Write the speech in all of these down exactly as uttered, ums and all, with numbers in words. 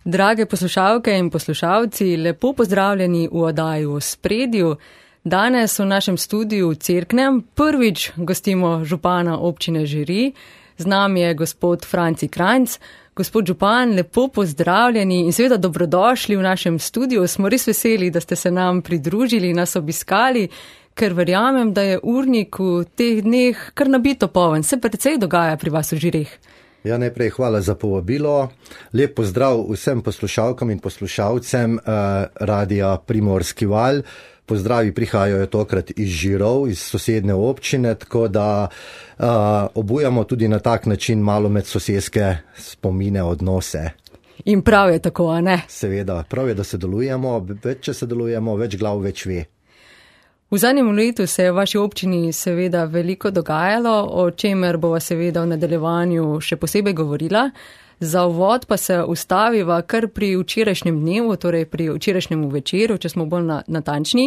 Drage poslušalke in poslušalci, lepo pozdravljeni v oddaji V ospredju. Danes v našem studiu v Cerknem prvič gostimo župana občine Žiri. Z nami je gospod Franci Krajnc. Gospod župan, lepo pozdravljeni in seveda dobrodošli v našem studiu. Smo res veseli, da ste se nam pridružili, nas obiskali, ker verjamem, da je urnik v teh dneh kar nabito poln. Se precej dogaja pri vas v Žireh. Ja, najprej hvala za povabilo. Lep pozdrav vsem poslušalkam in poslušalcem eh, Radia Primorski val. Pozdravi prihajajo tokrat iz Žirov, iz sosednje občine, tako da uh, obujamo tudi na tak način malo med sosedske spomine, odnose. In prav je tako, a ne? Seveda, prav je, da se delujemo, več če se delujemo, več glav več ve. V zadnjem letu se je v vaši občini seveda veliko dogajalo, o čemer bova seveda v nadaljevanju še posebej govorila. Za uvod pa se ustaviva kar pri včerajšnjem dnevu, torej pri včerajšnjem večeru, če smo bolj natančni.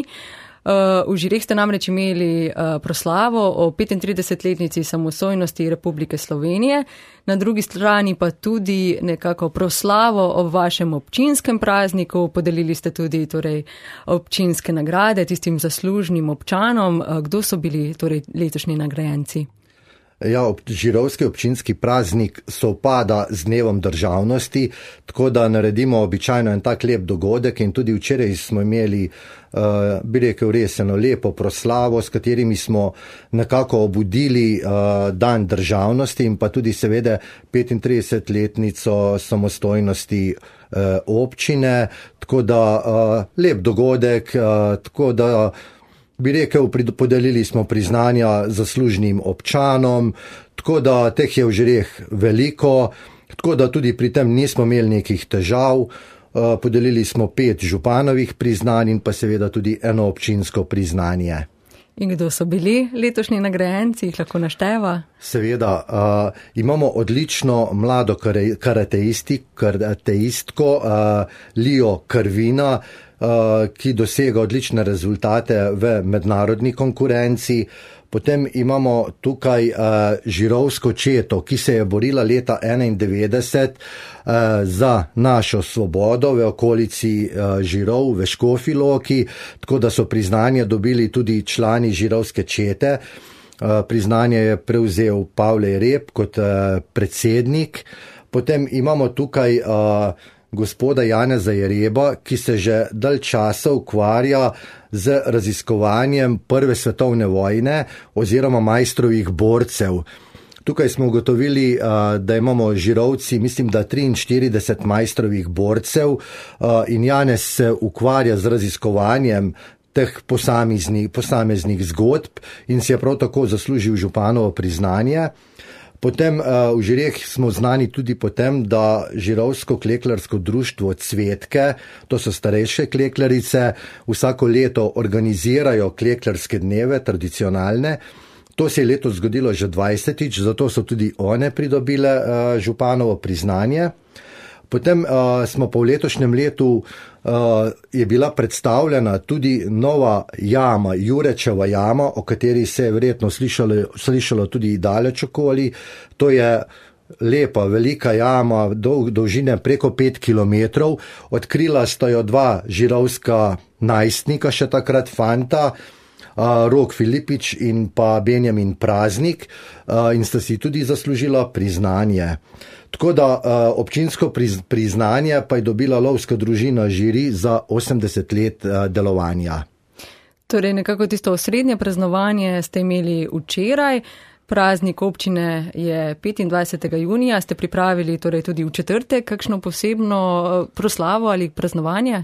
V Žireh ste namreč imeli proslavo o petintridesetletnici samostojnosti Republike Slovenije, na drugi strani pa tudi nekako proslavo o vašem občinskem prazniku, podelili ste tudi torej občinske nagrade tistim zaslužnim občanom. Kdo so bili torej letošnji nagrajenci? Ja, ob, žirovski občinski praznik sovpada z dnevom državnosti, tako da naredimo običajno en tak lep dogodek in tudi včeraj smo imeli, uh, bi rekel, res eno lepo proslavo, s katerimi smo nekako obudili uh, dan državnosti in pa tudi seveda petintridesetletnico samostojnosti uh, občine, tako da uh, lep dogodek, uh, tako da bi rekel, podelili smo priznanja zaslužnim občanom, tako da teh je v Žireh veliko, tako da tudi pri tem nismo imeli nekih težav. Podelili smo pet županovih priznanj in pa seveda tudi eno občinsko priznanje. In kdo so bili letošnji nagrajenci, jih lahko našteva? Seveda, uh, imamo odlično mlado karateistko uh, Lijo Karvina, Uh, ki dosega odlične rezultate v mednarodni konkurenci. Potem imamo tukaj uh, žirovsko četo, ki se je borila leta enaindevetdeset uh, za našo svobodo v okolici uh, Žirov, v Škofji Loki, tako da so priznanje dobili tudi člani žirovske čete. Uh, priznanje je prevzel Pavle Rep kot uh, predsednik. Potem imamo tukaj uh, gospoda Janeza Jereba, ki se že dalj časa ukvarja z raziskovanjem prve svetovne vojne oziroma majstrovih borcev. Tukaj smo ugotovili, da imamo Žirovci, mislim, da triinštirideset majstrovih borcev in Janez se ukvarja z raziskovanjem teh posameznih, posameznih zgodb in si je prav tako zaslužil županovo priznanje. Potem uh, v Žireh smo znani tudi potem, da Žirovsko kleklarsko društvo Cvetke, to so starejše kleklarice, vsako leto organizirajo kleklarske dneve, tradicionalne. To se je letos zgodilo že dvajsetič, zato so tudi one pridobile uh, županovo priznanje. Potem uh, smo pa v letošnjem letu uh, je bila predstavljena tudi nova jama, Jurečeva jama, o kateri se je verjetno slišalo, slišalo tudi daleč okoli. To je lepa, velika jama, dolg, dolžine preko pet kilometrov. Odkrila sta jo dva žirovska najstnika, še takrat fanta, uh, Rok Filipič in pa Benjamin Praznik, uh, in sta si tudi zaslužila priznanje. Tako da uh, občinsko priz, priznanje pa je dobila lovska družina Žiri za osemdeset let uh, delovanja. Torej nekako tisto osrednje praznovanje ste imeli včeraj, praznik občine je petindvajsetega junija, ste pripravili torej tudi v četrtek kakšno posebno proslavo ali praznovanje?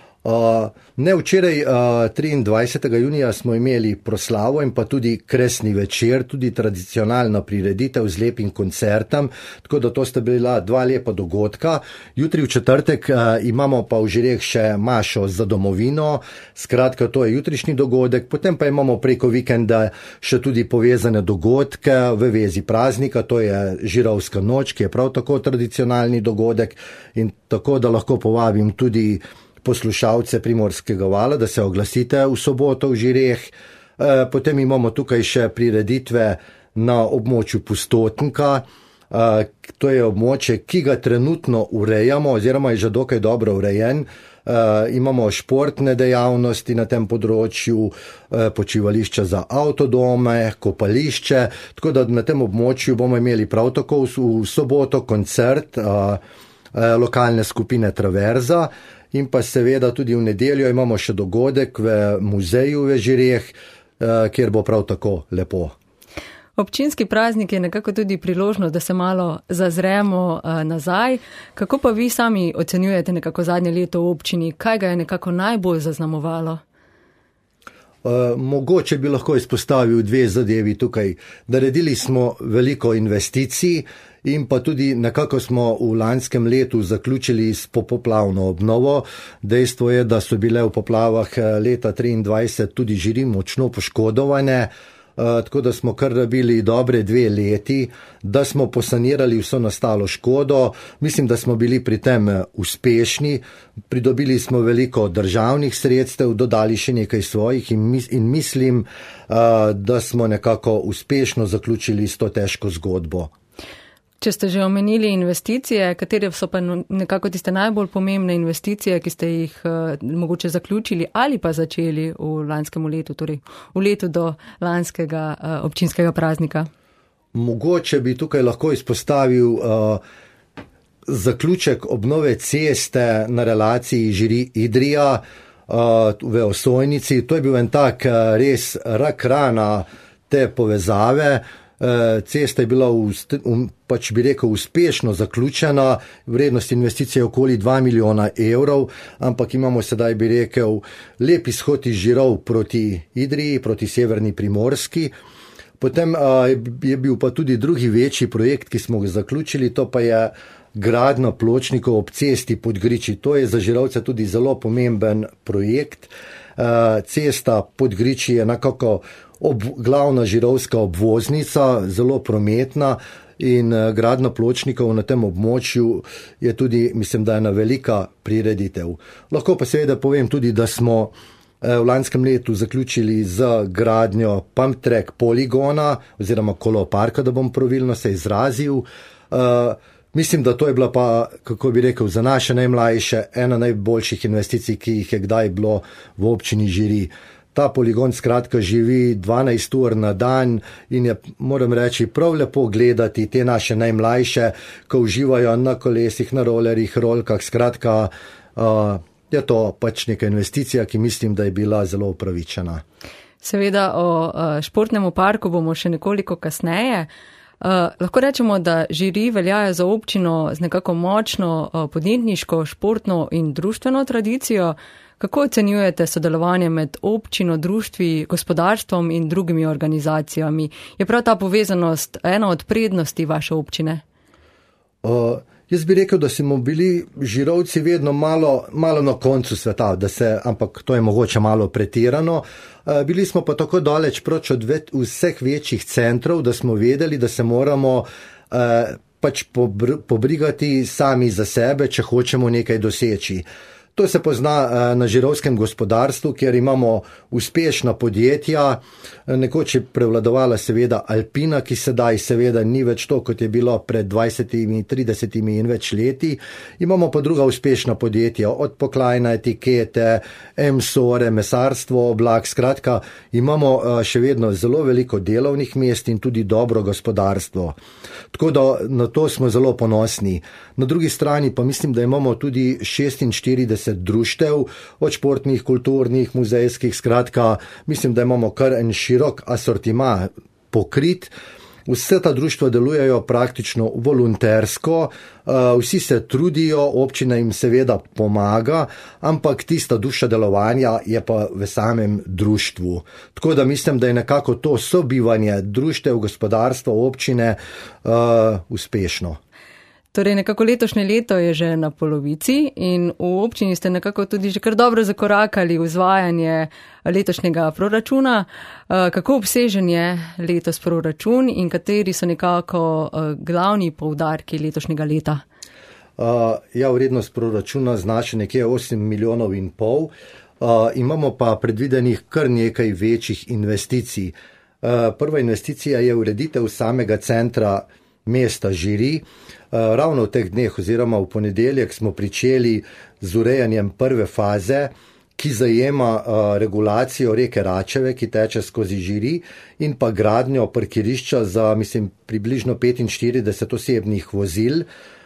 Uh, ne, včeraj, uh, triindvajsetega junija smo imeli proslavo in pa tudi kresni večer, tudi tradicionalna prireditev z lepim koncertom, tako da to sta bila dva lepa dogodka. Jutri v četrtek uh, imamo pa v Žireh še mašo za domovino, skratka to je jutrišnji dogodek, potem pa imamo preko vikenda še tudi povezane dogodke v vezi praznika, to je Žirovska noč, ki je prav tako tradicionalni dogodek in tako da lahko povabim tudi poslušalce Primorskega vala, da se oglasite v soboto v Žireh. Potem imamo tukaj še prireditve na območju Pustotnika, To je območje, ki ga trenutno urejamo, oziroma je že dokaj dobro urejen. Uh, imamo športne dejavnosti na tem področju, uh, počivališča za avtodome, kopališče, tako da na tem območju bomo imeli prav tako v, v soboto koncert uh, uh, lokalne skupine Traverza in pa seveda tudi v nedeljo imamo še dogodek v muzeju v Žireh, uh, kjer bo prav tako lepo. Občinski praznik je nekako tudi priložnost, da se malo zazremo uh, nazaj. Kako pa vi sami ocenjujete nekako zadnje leto v občini? Kaj ga je nekako najbolj zaznamovalo? Uh, mogoče bi lahko izpostavil dve zadevi tukaj. Naredili smo veliko investicij in pa tudi nekako smo v lanskem letu zaključili s popoplavno obnovo. Dejstvo je, da so bile v poplavah leta triindvajset tudi Žiri močno poškodovane. Uh, tako da smo kar rabili dobre dve leti, da smo posanirali vso nastalo škodo. Mislim, da smo bili pri tem uspešni, pridobili smo veliko državnih sredstev, dodali še nekaj svojih in, mis in mislim, uh, da smo nekako uspešno zaključili s to težko zgodbo. Če ste že omenili investicije, katere so pa nekako tiste najbolj pomembne investicije, ki ste jih uh, mogoče zaključili ali pa začeli v lanskem letu, torej v letu do lanskega uh, občinskega praznika? Mogoče bi tukaj lahko izpostavil uh, zaključek obnove ceste na relaciji Žiri-Idrija uh, v Osojnici. To je bil en tak uh, res rak rana te povezave. Cesta je bila v, pač bi rekel, uspešno zaključena, vrednost investicije je okoli dva milijona evrov, ampak imamo sedaj, bi rekel, lep izhod iz Žirov proti Idriji, proti severni Primorski. Potem a, je bil pa tudi drugi večji projekt, ki smo ga zaključili, to pa je gradnja pločnikov ob cesti Podgriči. To je za Žirovce tudi zelo pomemben projekt. A, cesta Podgriči je nekako Ob, glavna žirovska obvoznica, zelo prometna in uh, gradnja pločnikov na tem območju je tudi, mislim, da je ena velika prireditev. Lahko pa seveda povem tudi, da smo uh, v lanskem letu zaključili z gradnjo pump track poligona oziroma koloparka, da bom pravilno se izrazil. Uh, mislim, da to je bila pa, kako bi rekel, za naše najmlajše ena najboljših investicij, ki jih je kdaj bilo v občini Žiri. Ta poligon skratka živi dvanajst ur na dan in je, moram reči, prav lepo gledati te naše najmlajše, ko uživajo na kolesih, na rolerjih, rolkah. Skratka, uh, je to pač neka investicija, ki mislim, da je bila zelo upravičena. Seveda o uh, športnemu parku bomo še nekoliko kasneje. Uh, lahko rečemo, da Žiri veljajo za občino z nekako močno uh, podjetniško, športno in društveno tradicijo. Kako ocenjujete sodelovanje med občino, društvi, gospodarstvom in drugimi organizacijami? Je prav ta povezanost ena od prednosti vaše občine? Uh, jaz bi rekel, da smo bili Žirovci vedno malo, malo na koncu sveta, da se, ampak to je mogoče malo pretirano. Uh, bili smo pa tako daleč proč od ve vseh večjih centrov, da smo vedeli, da se moramo uh, pač pobr pobrigati sami za sebe, če hočemo nekaj doseči. To se pozna na žirovskem gospodarstvu, kjer imamo uspešna podjetja, nekoč je prevladovala seveda Alpina, ki sedaj seveda ni več to, kot je bilo pred dvajsetimi, tridesetimi in več leti. Imamo pa druga uspešna podjetja, od Poklajna, Etikete, Emsore, mesarstvo, oblak, skratka, imamo še vedno zelo veliko delovnih mest in tudi dobro gospodarstvo. Tako da na to smo zelo ponosni. Na drugi strani pa mislim, da imamo tudi šestinštirideset društev, od športnih, kulturnih, muzejskih, skratka, mislim, da imamo kar en širok asortima pokrit. Vse ta društva delujejo praktično volontersko, vsi se trudijo, občina jim seveda pomaga, ampak tista duša delovanja je pa v samem društvu. Tako da mislim, da je nekako to sobivanje društev, gospodarstva, občine uh, uspešno. Torej, nekako letošnje leto je že na polovici in v občini ste nekako tudi že kar dobro zakorakali v izvajanje letošnjega proračuna. Kako obsežen je letos proračun in kateri so nekako glavni poudarki letošnjega leta? Uh, ja, vrednost proračuna znaša nekje osem milijonov in pol. Uh, imamo pa predvidenih kar nekaj večjih investicij. Uh, prva investicija je ureditev samega centra mesta Žiri. Ravno v teh dneh oziroma v ponedeljek smo pričeli z urejanjem prve faze, ki zajema regulacijo reke Račeve, ki teče skozi Žiri, in pa gradnjo parkirišča za, mislim, približno petinštirideset osebnih vozil.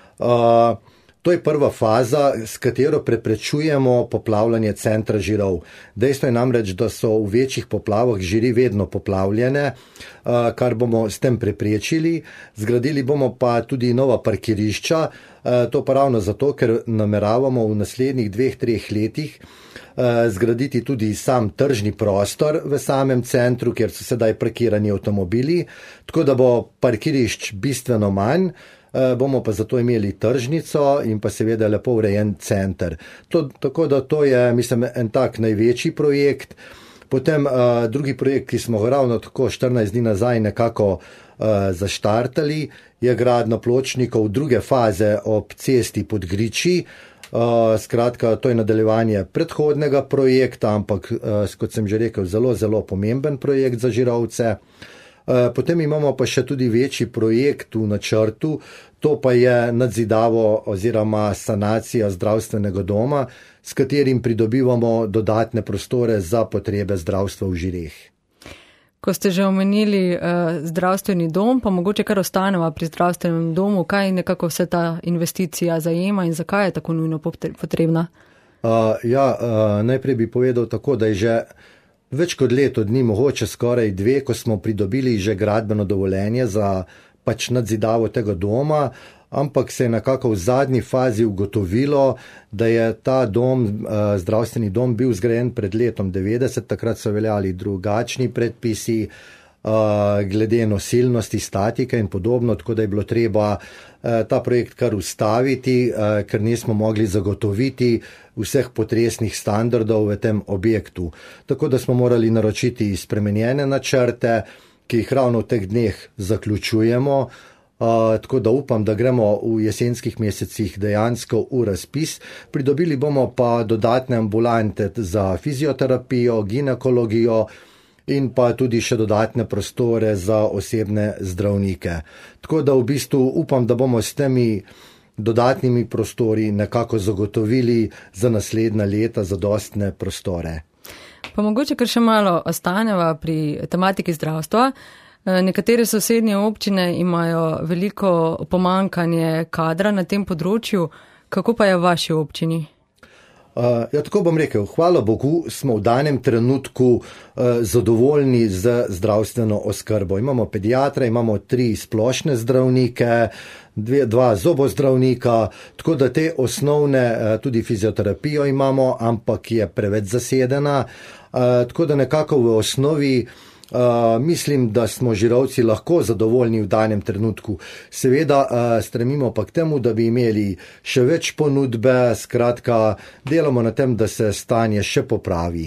To je prva faza, s katero preprečujemo poplavljanje centra Žirov. Dejstvo je namreč, da so v večjih poplavah Žiri vedno poplavljene, kar bomo s tem preprečili. Zgradili bomo pa tudi nova parkirišča, to pa ravno zato, ker nameravamo v naslednjih dveh, treh letih zgraditi tudi sam tržni prostor v samem centru, kjer so sedaj parkirani avtomobili, tako da bo parkirišč bistveno manj. Bomo pa zato imeli tržnico in pa seveda lepo urejen center. To, tako da to je, mislim, en tak največji projekt. Potem uh, drugi projekt, ki smo ga ravno tako štirinajst dni nazaj nekako uh, zaštartali, je gradnja pločnikov druge faze ob cesti pod Griči. Uh, skratka, to je nadaljevanje predhodnega projekta, ampak, uh, kot sem že rekel, zelo, zelo pomemben projekt za Žirovce. Potem imamo pa še tudi večji projekt v načrtu, to pa je nadzidavo oziroma sanacija zdravstvenega doma, s katerim pridobivamo dodatne prostore za potrebe zdravstva v Žireh. Ko ste že omenili uh, zdravstveni dom, pa mogoče kar ostaneva pri zdravstvenem domu, kaj nekako vse ta investicija zajema in zakaj je tako nujno potrebna? Uh, ja, uh, najprej bi povedal tako, da je že več kot leto dni, mogoče skoraj dve, ko smo pridobili že gradbeno dovoljenje za pač nadzidavo tega doma, ampak se je nekako v zadnji fazi ugotovilo, da je ta dom, zdravstveni dom bil zgrajen pred letom devetdeset, takrat so veljali drugačni predpisi glede nosilnosti, statike in podobno, tako da je bilo treba ta projekt kar ustaviti, ker nismo mogli zagotoviti vseh potresnih standardov v tem objektu. Tako da smo morali naročiti spremenjene načrte, ki jih ravno v teh dneh zaključujemo, tako da upam, da gremo v jesenskih mesecih dejansko v razpis. Pridobili bomo pa dodatne ambulante za fizioterapijo, ginekologijo, in pa tudi še dodatne prostore za osebne zdravnike. Tako da v bistvu upam, da bomo s temi dodatnimi prostori nekako zagotovili za naslednja leta zadostne prostore. Pa mogoče kar še malo ostaneva pri tematiki zdravstva. Nekatere sosednje občine imajo veliko pomankanje kadra na tem področju. Kako pa je v vaši občini? Uh, ja, tako bom rekel, hvala Bogu, smo v danem trenutku uh, zadovoljni z zdravstveno oskrbo. Imamo pediatra, imamo tri splošne zdravnike, dve, dva zobozdravnika, tako da te osnovne, uh, tudi fizioterapijo imamo, ampak je preveč zasedena. Uh, tako da nekako v osnovi Uh, mislim, da smo Žirovci lahko zadovoljni v danem trenutku. Seveda uh, stremimo pa k temu, da bi imeli še več ponudbe, skratka, delamo na tem, da se stanje še popravi.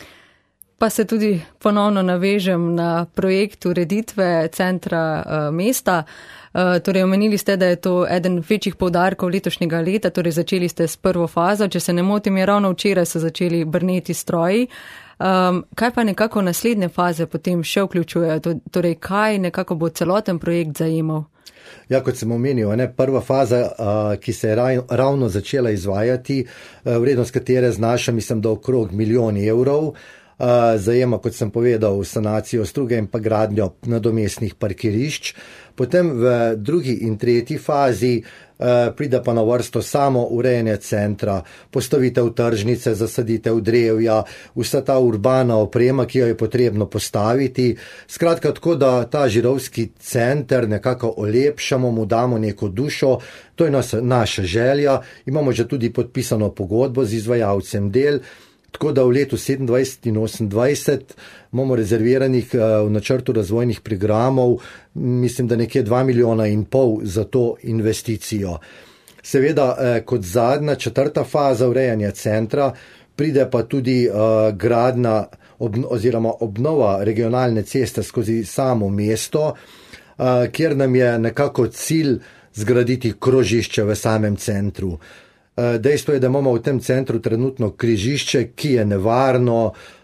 Pa se tudi ponovno navežem na projekt ureditve centra uh, mesta. Uh, torej, omenili ste, da je to eden večjih poudarkov letošnjega leta, torej začeli ste s prvo fazo, če se ne motim, je ravno včeraj so začeli brneti stroji. Um, kaj pa nekako naslednje faze potem še vključujejo? Torej, kaj nekako bo celoten projekt zajemal? Ja, kot sem omenil, ne, prva faza, uh, ki se je raj, ravno začela izvajati, uh, vrednost katere znaša, mislim, da okrog milijon evrov, uh, zajema, kot sem povedal, sanacijo struge in pa gradnjo nadomestnih parkirišč. Potem v drugi in tretji fazi uh, pride pa na vrsto samo urejanje centra, postavitev tržnice, zasaditev drevja, vsa ta urbana oprema, ki jo je potrebno postaviti. Skratka, tako da ta žirovski center nekako olepšamo, mu damo neko dušo, to je nas, naša želja. Imamo že tudi podpisano pogodbo z izvajalcem del, tako da v letu sedemindvajset in osemindvajset imamo rezerviranih v načrtu razvojnih programov, mislim, da nekje dva milijona in pol za to investicijo. Seveda, kot zadnja četrta faza urejanja centra pride pa tudi gradnja oziroma obnova regionalne ceste skozi samo mesto, kjer nam je nekako cilj zgraditi krožišče v samem centru. Dejstvo je, da imamo v tem centru trenutno križišče, ki je nevarno,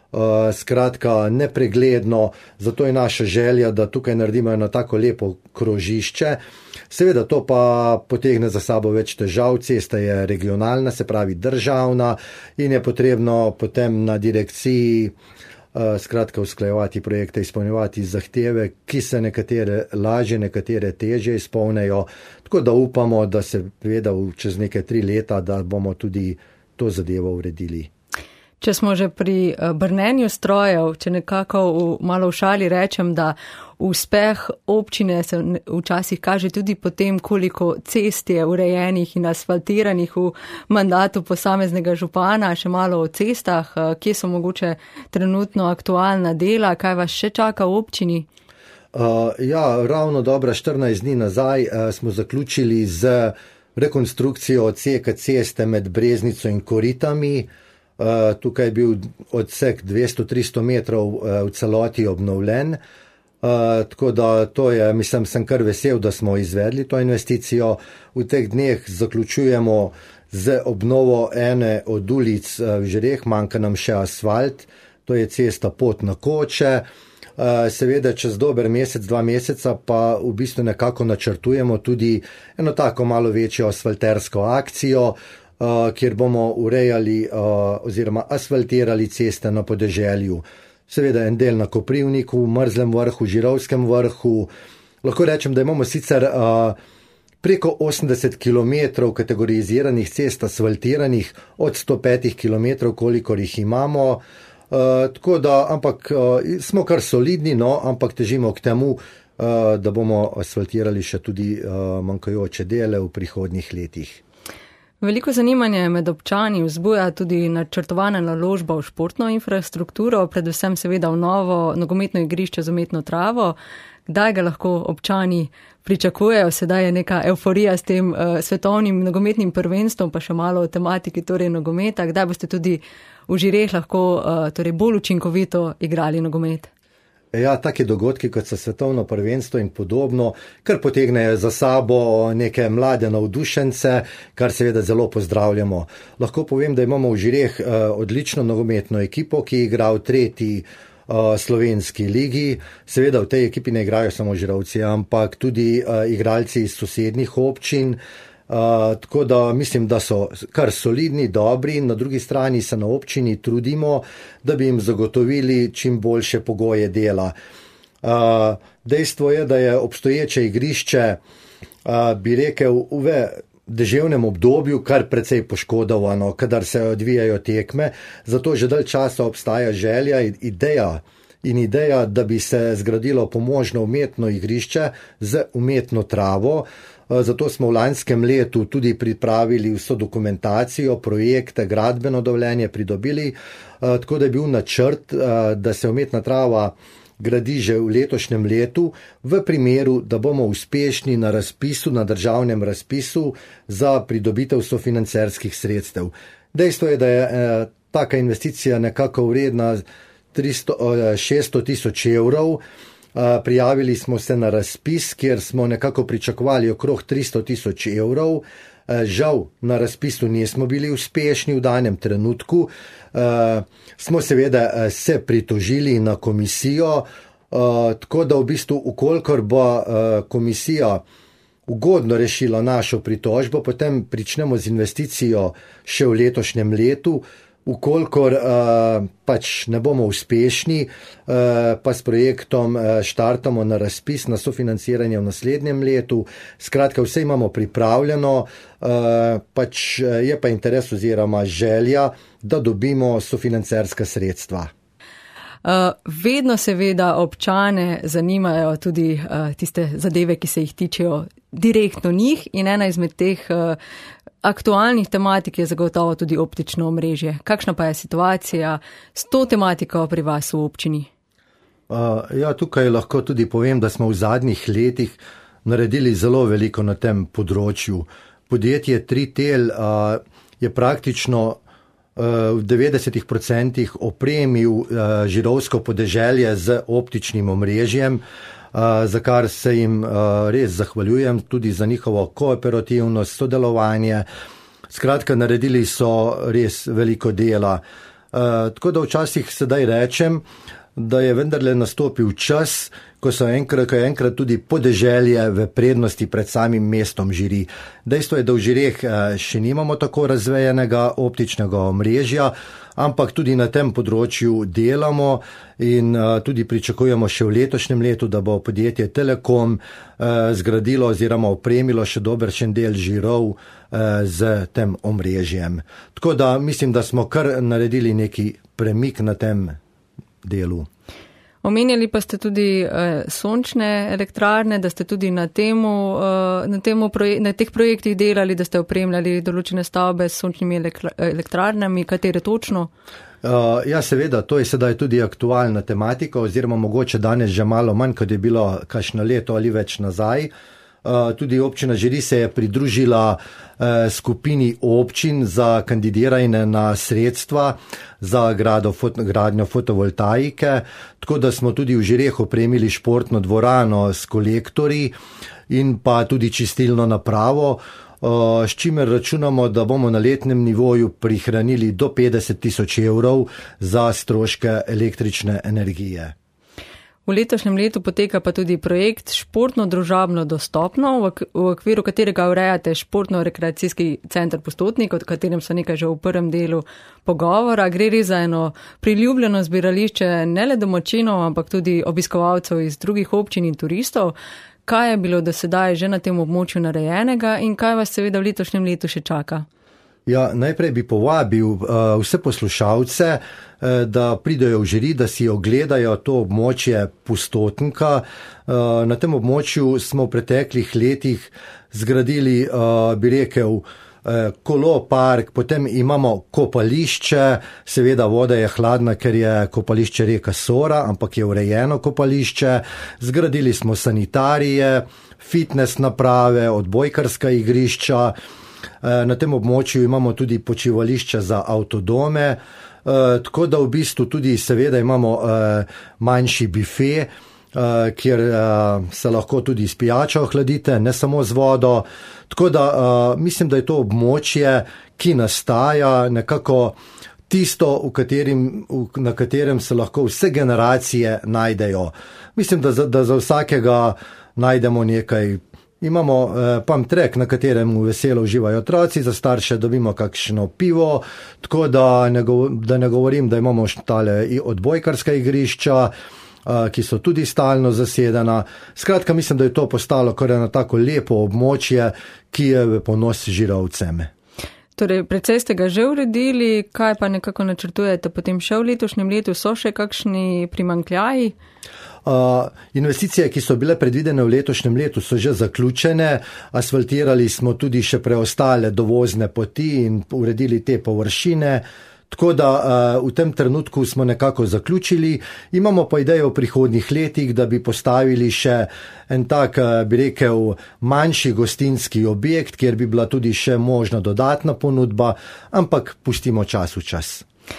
Uh, skratka, nepregledno, zato je naša želja, da tukaj naredimo eno tako lepo krožišče. Seveda to pa potegne za sabo več težav, cesta je regionalna, se pravi državna in je potrebno potem na direkciji uh, skratka usklajevati projekte, izpolnjevati zahteve, ki se nekatere lažje, nekatere težje izpolnejo, tako da upamo, da se veda čez neke tri leta, da bomo tudi to zadevo uredili. Če smo že pri brnenju strojev, če nekako v, malo v šali rečem, da uspeh občine se včasih kaže tudi po tem, koliko cest je urejenih in asfaltiranih v mandatu posameznega župana, še malo o cestah, kje so mogoče trenutno aktualna dela, kaj vas še čaka v občini? Uh, ja, ravno dobra štirinajst dni nazaj uh, smo zaključili z rekonstrukcijo odseka ceste med Breznico in Koritami. Uh, tukaj je bil odsek dvesto do tristo metrov uh, v celoti obnovljen, uh, tako da to je, mislim, sem kar vesel, da smo izvedli to investicijo. V teh dneh zaključujemo z obnovo ene od ulic uh, v Žireh, manjka nam še asfalt, to je cesta Pot na Koče. Uh, seveda čez dober mesec, dva meseca pa v bistvu nekako načrtujemo tudi eno tako malo večjo asfaltersko akcijo, Uh, kjer bomo urejali uh, oziroma asfaltirali ceste na podeželju. Seveda en del na Koprivniku, Mrzlem vrhu, Žirovskem vrhu. Lahko rečem, da imamo sicer uh, preko osemdeset kilometrov kategoriziranih cest asfaltiranih od sto pet kilometrov, kolikor jih imamo. Uh, tako da, ampak uh, smo kar solidni, no, ampak težimo k temu, uh, da bomo asfaltirali še tudi uh, manjkajoče dele v prihodnjih letih. Veliko zanimanje med občani vzbuja tudi načrtovana naložba v športno infrastrukturo, predvsem seveda v novo nogometno igrišče z umetno travo. Kdaj ga lahko občani pričakujejo? Sedaj je neka euforija s tem uh, svetovnim nogometnim prvenstvom, pa še malo o tematiki, torej nogometa. Kdaj boste tudi v Žireh lahko uh, torej bolj učinkovito igrali nogomet? Ja, take dogodki, kot so svetovno prvenstvo in podobno, kar potegnejo za sabo neke mlade navdušence, kar seveda zelo pozdravljamo. Lahko povem, da imamo v Žireh uh, odlično nogometno ekipo, ki igra v tretji uh, slovenski ligi. Seveda v tej ekipi ne igrajo samo Žirovci, ampak tudi uh, igralci iz sosednjih občin. Uh, tako da mislim, da so kar solidni, dobri, na drugi strani se na občini trudimo, da bi jim zagotovili čim boljše pogoje dela. Uh, dejstvo je, da je obstoječe igrišče, uh, bi rekel, v deževnem obdobju kar precej poškodovano, kadar se odvijajo tekme, zato že dalj časa obstaja želja in ideja, in ideja, da bi se zgradilo pomožno umetno igrišče z umetno travo. Zato smo v lanskem letu tudi pripravili vso dokumentacijo, projekte, gradbeno dovoljenje pridobili, tako da je bil načrt, da se umetna trava gradi že v letošnjem letu, v primeru, da bomo uspešni na razpisu, na državnem razpisu za pridobitev sofinancerskih sredstev. Dejstvo je, da je taka investicija nekako vredna tristo, šeststo tisoč evrov. Uh, prijavili smo se na razpis, kjer smo nekako pričakovali okrog tristo tisoč evrov. Uh, žal, na razpisu nismo bili uspešni v danem trenutku. Uh, smo seveda uh, se pritožili na komisijo, uh, tako da v bistvu, ukolikor bo uh, komisija ugodno rešila našo pritožbo, potem pričnemo z investicijo še v letošnjem letu. Ukolikor uh, pač ne bomo uspešni, uh, pa s projektom uh, štartamo na razpis na sofinanciranje v naslednjem letu. Skratka, vse imamo pripravljeno, uh, pač je pa interes oziroma želja, da dobimo sofinancerska sredstva. Uh, vedno seveda občane zanimajo tudi uh, tiste zadeve, ki se jih tičejo direktno njih, in ena izmed teh uh, aktualnih tematik je zagotovo tudi optično omrežje. Kakšna pa je situacija s to tematiko pri vas v občini? Uh, ja, tukaj lahko tudi povem, da smo v zadnjih letih naredili zelo veliko na tem področju. Podjetje Tritel uh, je praktično uh, v devetdesetih procentih opremil uh, žirovsko podeželje z optičnim omrežjem, Uh, za kar se jim uh, res zahvaljujem, tudi za njihovo kooperativnost, sodelovanje. Skratka, naredili so res veliko dela. tako da včasih sedaj rečem, da je vendarle nastopil čas, ko so enkrat, ko je enkrat tudi podeželje v prednosti pred samim mestom Žiri. Dejstvo je, da v Žireh še nimamo tako razvejenega optičnega omrežja, ampak tudi na tem področju delamo in tudi pričakujemo še v letošnjem letu, da bo podjetje Telekom zgradilo oziroma opremilo še dobršen del Žirov z tem omrežjem. Tako da mislim, da smo kar naredili neki premik na tem delu. Omenjali pa ste tudi uh, sončne elektrarne, da ste tudi na, temu, uh, na, temu proje- na teh projektih delali, da ste opremljali določene stavbe s sončnimi elektra- elektrarnami. Katere točno? Uh, ja, seveda, to je sedaj tudi aktualna tematika, oziroma mogoče danes že malo manj, kot je bilo kakšno leto ali več nazaj. Uh, tudi občina Žiri se je pridružila uh, skupini občin za kandidiranje na sredstva za grado, fot, gradnjo fotovoltaike, tako da smo tudi v Žireh opremili športno dvorano s kolektorji in pa tudi čistilno napravo, uh, s čimer računamo, da bomo na letnem nivoju prihranili do petdeset tisoč evrov za stroške električne energije. V letošnjem letu poteka pa tudi projekt Športno družabno dostopno, v okviru katerega urejate športno-rekreacijski center Postotnik, o katerem so nekaj že v prvem delu pogovora. Gre res za eno priljubljeno zbirališče ne le domačinov, ampak tudi obiskovalcev iz drugih občin in turistov. Kaj je bilo do sedaj že na tem območju narejenega in kaj vas seveda v letošnjem letu še čaka? Ja, najprej bi povabil uh, vse poslušalce, uh, da pridejo v Žiri, da si ogledajo to območje Postotnika. Uh, na tem območju smo v preteklih letih zgradili, uh, bi rekel, uh, kolo park, potem imamo kopališče, seveda voda je hladna, ker je kopališče reka Sora, ampak je urejeno kopališče. Zgradili smo sanitarije, fitness naprave, odbojkarska igrišča. Na tem območju imamo tudi počivališča za avtodome, tako da v bistvu tudi seveda imamo manjši bife, kjer se lahko tudi s pijačo ohladite, ne samo z vodo. Tako da mislim, da je to območje, ki nastaja nekako tisto, v katerim, na katerem se lahko vse generacije najdejo. Mislim, da za, da za vsakega najdemo nekaj. Imamo eh, pump track, na katerem veselo uživajo otroci, za starše dobimo kakšno pivo, tako da ne, go, da ne govorim, da imamo tale odbojkarska igrišča, eh, ki so tudi stalno zasedena. Skratka, mislim, da je to postalo kar eno tako lepo območje, ki je v ponos Žirovcem. Torej, precej ste ga že uredili, kaj pa nekako načrtujete potem še v letošnjem letu? So še kakšni primanjkljaji? Uh, investicije, ki so bile predvidene v letošnjem letu, so že zaključene. Asfaltirali smo tudi še preostale dovozne poti in uredili te površine. Tako da uh, v tem trenutku smo nekako zaključili. Imamo pa idejo v prihodnjih letih, da bi postavili še en tak, uh, bi rekel, manjši gostinski objekt, kjer bi bila tudi še možna dodatna ponudba, ampak pustimo čas v čas.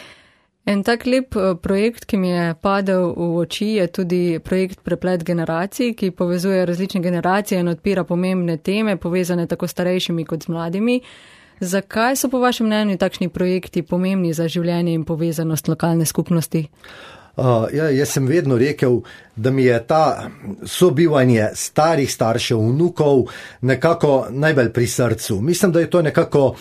En tak lep projekt, ki mi je padel v oči, je tudi projekt Preplet generacij, ki povezuje različne generacije in odpira pomembne teme, povezane tako starejšimi kot z mladimi. Zakaj so po vašem mnenju takšni projekti pomembni za življenje in povezanost lokalne skupnosti? Uh, ja, jaz sem vedno rekel, da mi je ta sobivanje starih staršev, vnukov nekako najbolj pri srcu. Mislim, da je to nekako,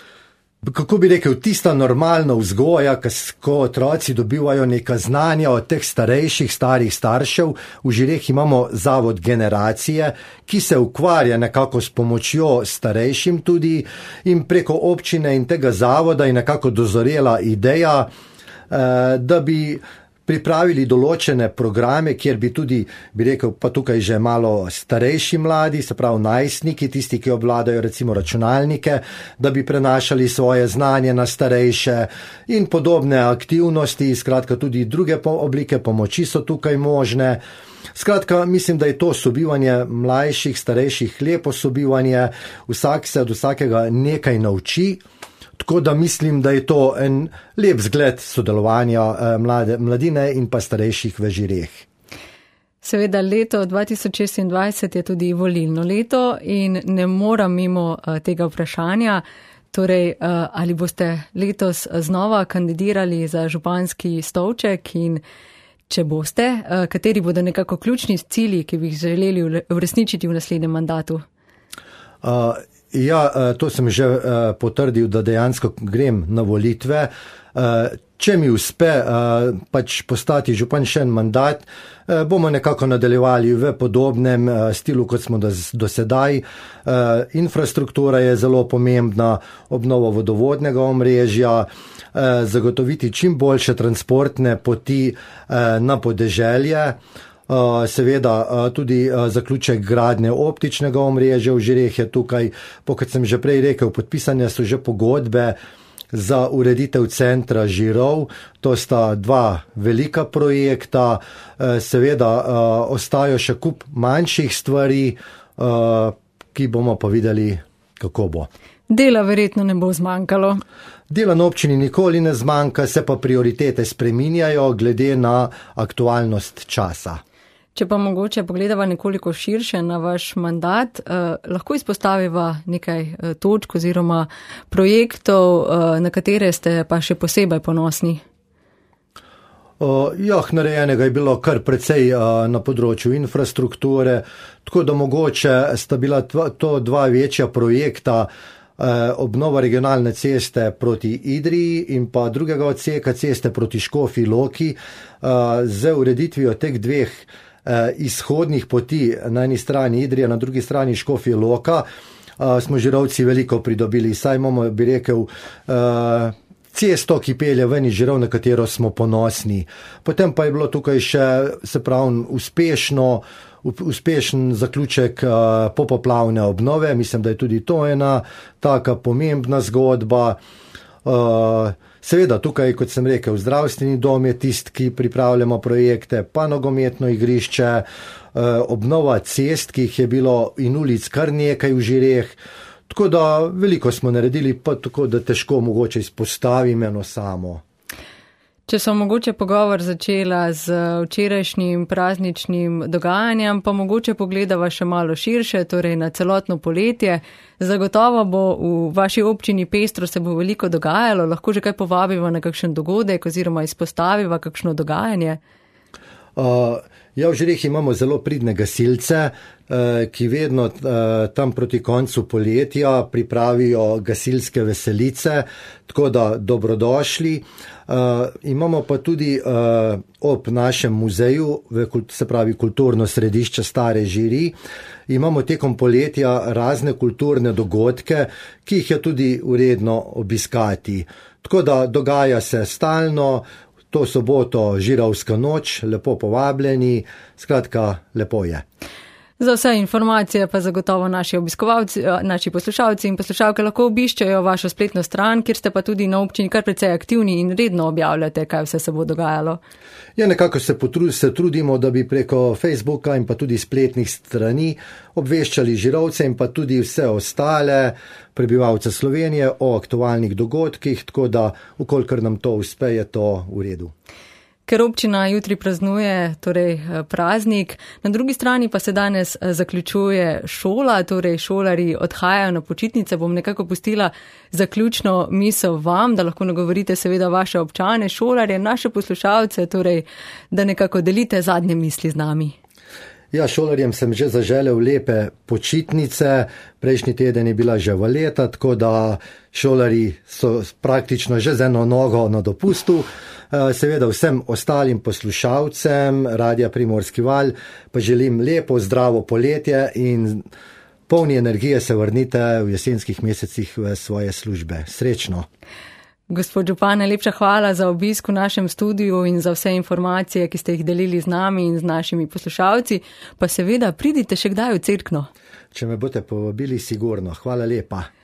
kako bi rekel, tista normalna vzgoja, ko otroci dobivajo neka znanja od teh starejših, starih staršev. V Žireh imamo zavod generacije, ki se ukvarja nekako s pomočjo starejšim tudi in preko občine in tega zavoda je nekako dozorela ideja, da bi pripravili določene programe, kjer bi tudi, bi rekel, pa tukaj že malo starejši mladi, se pravi najstniki, tisti, ki obvladajo recimo računalnike, da bi prenašali svoje znanje na starejše in podobne aktivnosti, skratka tudi druge oblike pomoči so tukaj možne. Skratka, mislim, da je to sobivanje mlajših, starejših, lepo sobivanje, vsak se od vsakega nekaj nauči. Tako da mislim, da je to en lep zgled sodelovanja mlade, mladine in pa starejših v Žireh. Seveda leto dva tisoč šestindvajset je tudi volilno leto in ne moram mimo tega vprašanja. Torej, ali boste letos znova kandidirali za županski stolček in če boste, kateri bodo nekako ključni cilji, ki bi jih želeli uresničiti v naslednjem mandatu? Uh, ja, to sem že uh, potrdil, da dejansko grem na volitve. Uh, če mi uspe uh, pač postati župan še en mandat, uh, bomo nekako nadaljevali v podobnem uh, stilu, kot smo do, do sedaj. Uh, infrastruktura je zelo pomembna, obnova vodovodnega omrežja, uh, zagotoviti čim boljše transportne poti uh, na podeželje. Uh, seveda uh, tudi uh, zaključek gradnje optičnega omrežja v Žireh je tukaj, po kot sem že prej rekel, podpisane so že pogodbe za ureditev centra Žirov. To sta dva velika projekta, uh, seveda uh, ostajajo še kup manjših stvari, uh, ki bomo pa videli, kako bo. Dela verjetno ne bo zmanjkalo. Dela na občini nikoli ne zmanjka, se pa prioritete spreminjajo glede na aktualnost časa. Če pa mogoče pogledava nekoliko širše na vaš mandat, eh, lahko izpostaviva nekaj eh, točk oziroma projektov, eh, na katere ste pa še posebej ponosni. Uh, ja, narejenega je bilo kar precej uh, na področju infrastrukture, tako da mogoče sta bila tva, to dva večja projekta, uh, obnova regionalne ceste proti Idriji in pa drugega odseka ceste proti Škofji Loki. Uh, z ureditvijo teh dveh izhodnih poti, na eni strani Idrija, na drugi strani Škofje Loka, smo Žirovci veliko pridobili. Saj imamo, bi rekel, cesto, ki pelje ven iz Žirov, na katero smo ponosni. Potem pa je bilo tukaj še, se pravi, uspešno, uspešen zaključek popoplavne obnove. Mislim, da je tudi to ena taka pomembna zgodba. Seveda tukaj, kot sem rekel, zdravstveni dom je tist, ki pripravljamo projekte, pa nogometno igrišče, obnova cest, ki jih je bilo in ulic kar nekaj v Žireh. Tako da veliko smo naredili, pa tako da težko mogoče izpostavim eno samo. Če sem mogoče pogovor začela z včerajšnjim prazničnim dogajanjem, pa mogoče pogledava še malo širše, torej na celotno poletje. Zagotovo bo v vaši občini pestro, se bo veliko dogajalo, lahko že kaj povabiva na kakšen dogodek oziroma izpostaviva kakšno dogajanje? Uh, ja, v Žireh imamo zelo pridne gasilce, uh, ki vedno uh, tam proti koncu poletja pripravijo gasilske veselice, tako da dobrodošli. Uh, imamo pa tudi uh, ob našem muzeju, v, se pravi kulturno središče Stare Žiri, imamo tekom poletja razne kulturne dogodke, ki jih je tudi uredno obiskati. Tako da dogaja se stalno. To soboto Žirovska noč, lepo povabljeni, skratka, lepo je. Za vse informacije pa zagotovo naši obiskovalci, naši poslušalci in poslušalke lahko obiščajo vašo spletno stran, kjer ste pa tudi na občini kar precej aktivni in redno objavljate, kaj vse se bo dogajalo. Ja, nekako se, potru, se trudimo, da bi preko Facebooka in pa tudi spletnih strani obveščali Žirovce in pa tudi vse ostale prebivalce Slovenije o aktualnih dogodkih, tako da, ukolikor nam to uspe, je to v redu. Ker občina jutri praznuje torej, praznik, na drugi strani pa se danes zaključuje šola, torej šolari odhajajo na počitnice. Bom nekako pustila zaključno misel vam, da lahko nagovorite seveda vaše občane, šolarje, naše poslušalce, torej, da nekako delite zadnje misli z nami. Ja, šolarjem sem že zaželel lepe počitnice, prejšnji teden je bila že valeta, tako da šolari so praktično že z eno nogo na dopustu. Seveda vsem ostalim poslušalcem Radia Primorski val pa želim lepo, zdravo poletje in polni energije se vrnite v jesenskih mesecih v svoje službe. Srečno! Gospod župan, najlepša hvala za obisk v našem studiu in za vse informacije, ki ste jih delili z nami in z našimi poslušalci. Pa seveda pridite še kdaj v Cerkno. Če me boste povabili, sigurno. Hvala lepa.